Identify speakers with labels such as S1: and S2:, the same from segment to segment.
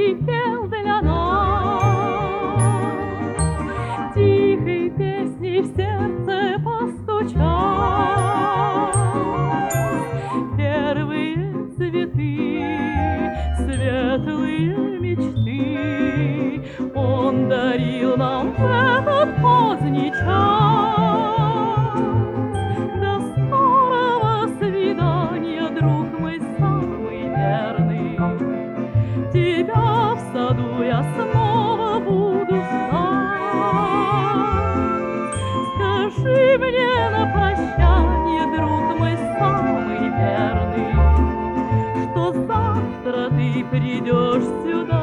S1: и пел для нас. Тихой песней в сердце постучал. Первые цветы, светлые мечты Он дарил нам в этот поздний час. До скорого свидания, друг мой самый верный. Тебя в саду я снова буду ждать. Скажи мне на прощанье, друг мой самый верный, что завтра ты придешь сюда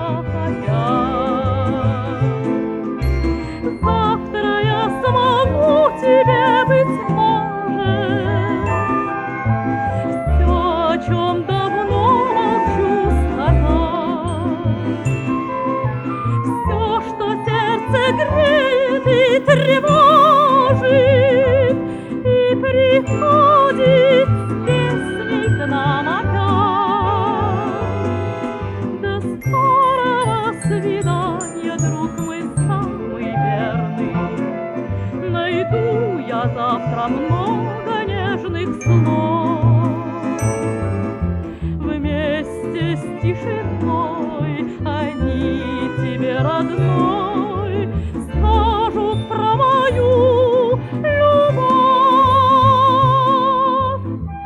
S1: опять. Завтра я смогу тебе, быть может, все, о чем давно молчу, сказать. Все, что сердце греет и тревожит, и приходит с песней к нам опять. До скорого свидания, друг мой самый верный. Найду я завтра много нежных слов. Вместе с тишиной они тебе, родной, скажут про мою любовь.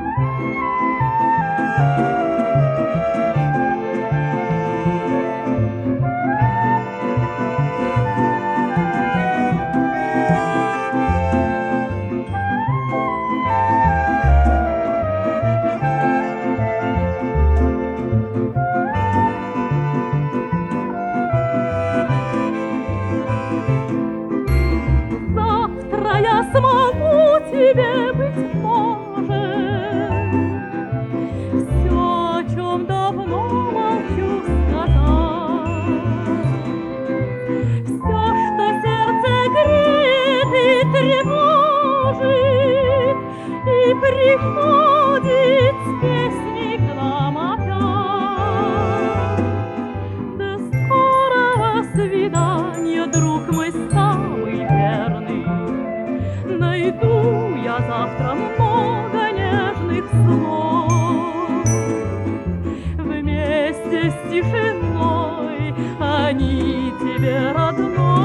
S1: Завтра я смогу тебе, быть может, все, о чем давно молчу, сказать. Все, что сердце греет и тревожит, и приходит с песней к нам опять. До скорого свидания, друг мой самый верный. Найду я завтра много нежных слов. Вместе с тишиной они тебе, родной,